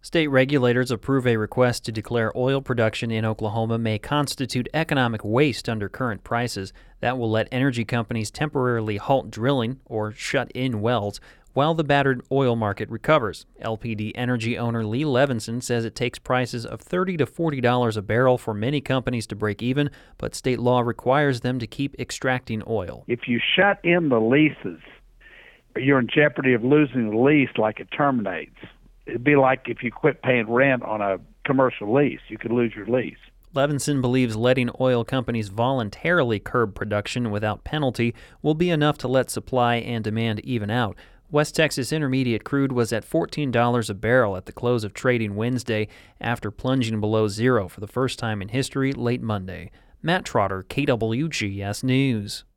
State regulators approve a request to declare oil production in Oklahoma may constitute economic waste under current prices. That will let energy companies temporarily halt drilling or shut in wells while the battered oil market recovers. LPD Energy owner Lee Levinson says it takes prices of $30 to $40 a barrel for many companies to break even, but state law requires them to keep extracting oil. If you shut in the leases, you're in jeopardy of losing the lease like it terminates. It'd be like if you quit paying rent on a commercial lease. You could lose your lease. Levinson believes letting oil companies voluntarily curb production without penalty will be enough to let supply and demand even out. West Texas Intermediate crude was at $14 a barrel at the close of trading Wednesday after plunging below zero for the first time in history late Monday. Matt Trotter, KWGS News.